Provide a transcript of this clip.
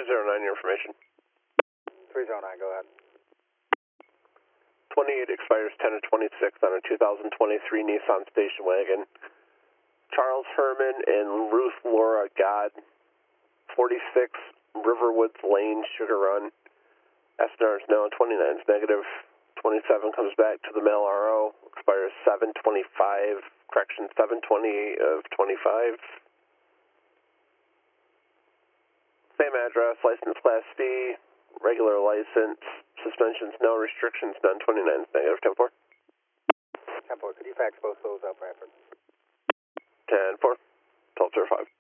309, your information. 309, go ahead. 28 expires 10 of 26 on a 2023 Nissan station wagon. Charles Herman and Ruth Laura God, 46 Riverwoods Lane, Sugar Run. SNR is no, 29 is negative. 27 comes back to the mail RO, expires 7/25, correction 7/28 of 25. Same address, license class C, regular license, suspensions no, restrictions none, 29 is negative. 10-4. 10-4, could you fax both those up, Bradford? 10-4, 12-05.